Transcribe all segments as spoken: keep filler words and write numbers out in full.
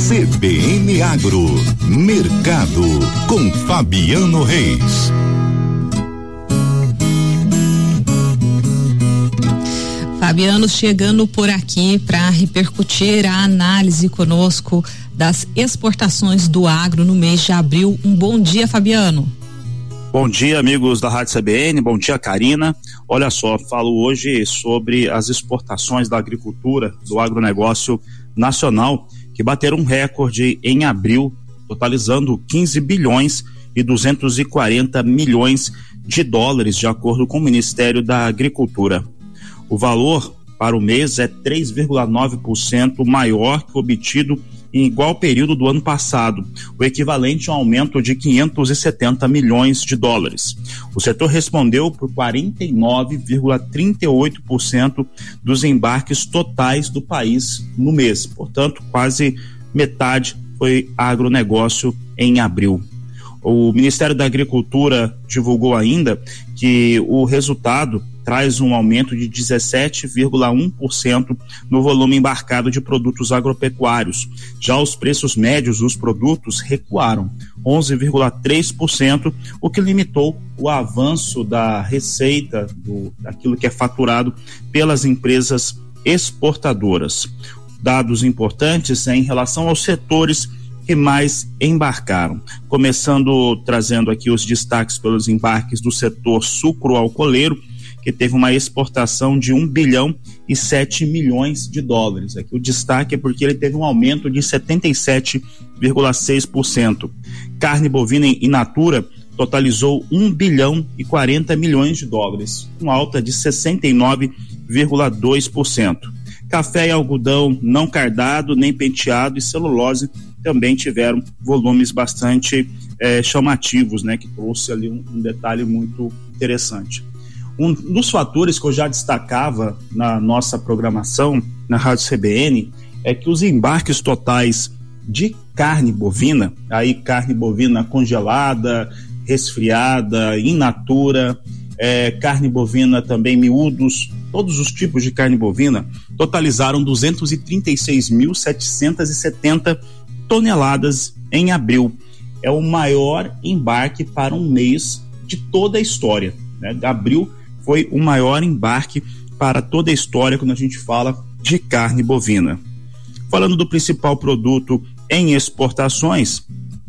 C B N Agro, Mercado, com Fabiano Reis. Fabiano chegando por aqui para repercutir a análise conosco das exportações do agro no mês de abril. Um bom dia, Fabiano. Bom dia, amigos da Rádio C B N, bom dia, Karina. Olha só, falo hoje sobre as exportações da agricultura, do agronegócio nacional, que bateram um recorde em abril, totalizando quinze bilhões e duzentos e quarenta milhões de dólares, de acordo com o Ministério da Agricultura. O valor para o mês é três vírgula nove por cento maior que o obtido em igual período do ano passado, o equivalente a um aumento de quinhentos e setenta milhões de dólares. O setor respondeu por quarenta e nove vírgula trinta e oito por cento dos embarques totais do país no mês, portanto, quase metade foi agronegócio em abril. O Ministério da Agricultura divulgou ainda que o resultado traz um aumento de dezessete vírgula um por cento no volume embarcado de produtos agropecuários. Já os preços médios dos produtos recuaram onze vírgula três por cento, o que limitou o avanço da receita, do, daquilo que é faturado pelas empresas exportadoras. Dados importantes em relação aos setores que mais embarcaram. Começando trazendo aqui os destaques pelos embarques do setor sucro-alcooleiro, que teve uma exportação de um bilhão e sete milhões de dólares. Aqui o destaque é porque ele teve um aumento de setenta e sete vírgula seis por cento. Carne bovina in natura totalizou um bilhão e quarenta milhões de dólares, com alta de sessenta e nove vírgula dois por cento. Café e algodão não cardado, nem penteado e celulose também tiveram volumes bastante eh, chamativos, né, que trouxe ali um, um detalhe muito interessante. Um dos fatores que eu já destacava na nossa programação na Rádio C B N é que os embarques totais de carne bovina, aí carne bovina congelada, resfriada, in natura, é, carne bovina também miúdos, todos os tipos de carne bovina, totalizaram duzentos e trinta e seis mil setecentos e setenta toneladas em abril. É o maior embarque para um mês de toda a história, né? Abril foi o maior embarque para toda a história quando a gente fala de carne bovina. Falando do principal produto em exportações,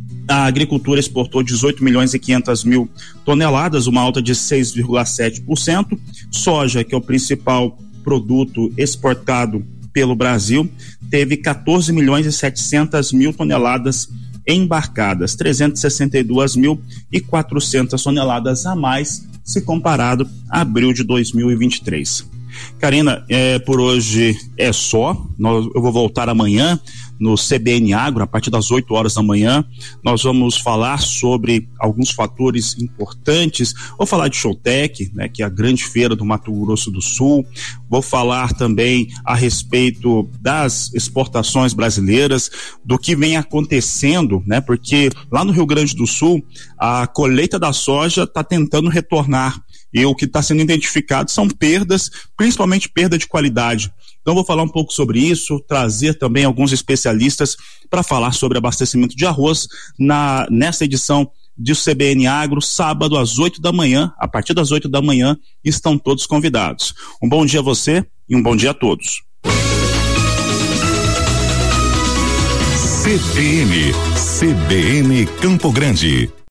a agricultura exportou dezoito milhões e quinhentas mil toneladas, uma alta de seis vírgula sete por cento. Soja, que é o principal produto exportado pelo Brasil, teve quatorze milhões e setecentas mil toneladas embarcadas, trezentos e sessenta e duas mil e quatrocentas toneladas a mais se comparado a abril de dois mil e vinte e três. Karina, é, por hoje é só. Nós, eu vou voltar amanhã no C B N Agro, a partir das oito horas da manhã. Nós vamos falar sobre alguns fatores importantes. Vou falar de Showtech, né, que é a grande feira do Mato Grosso do Sul. Vou falar também a respeito das exportações brasileiras, do que vem acontecendo, né, porque lá no Rio Grande do Sul a colheita da soja está tentando retornar. E o que está sendo identificado são perdas, principalmente perda de qualidade. Então vou falar um pouco sobre isso, trazer também alguns especialistas para falar sobre abastecimento de arroz na, nessa edição do C B N Agro, sábado às oito da manhã. A partir das oito da manhã estão todos convidados. Um bom dia a você e um bom dia a todos. C B N, C B N Campo Grande.